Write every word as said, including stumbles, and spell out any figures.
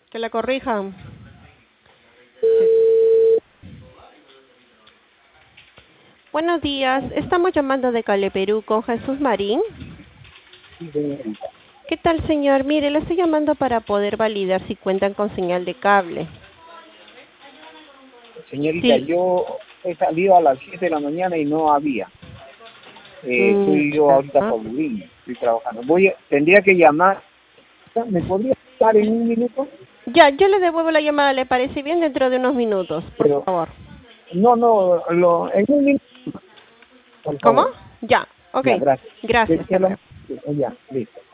Que la corrijan. Buenos días, estamos llamando de Cale Perú con Jesús Marín. Sí, señorita. ¿Qué tal, señor? Mire, le estoy llamando para poder validar si cuentan con señal de cable. Señorita, Sí. yo he salido a las siete de la mañana y no había. Eh, Mm, estoy yo ahorita ya. por Lima, estoy trabajando. Voy a- tendría que llamar. ¿Me podría estar en un minuto? Ya, yo le devuelvo la llamada, ¿le parece bien? Dentro de unos minutos, por Pero, favor. no, no, lo, en un minuto, por ¿Cómo? favor. Ya, ok. Ya, gracias. Que- Gracias, que hasta lo- luego. Ya, listo.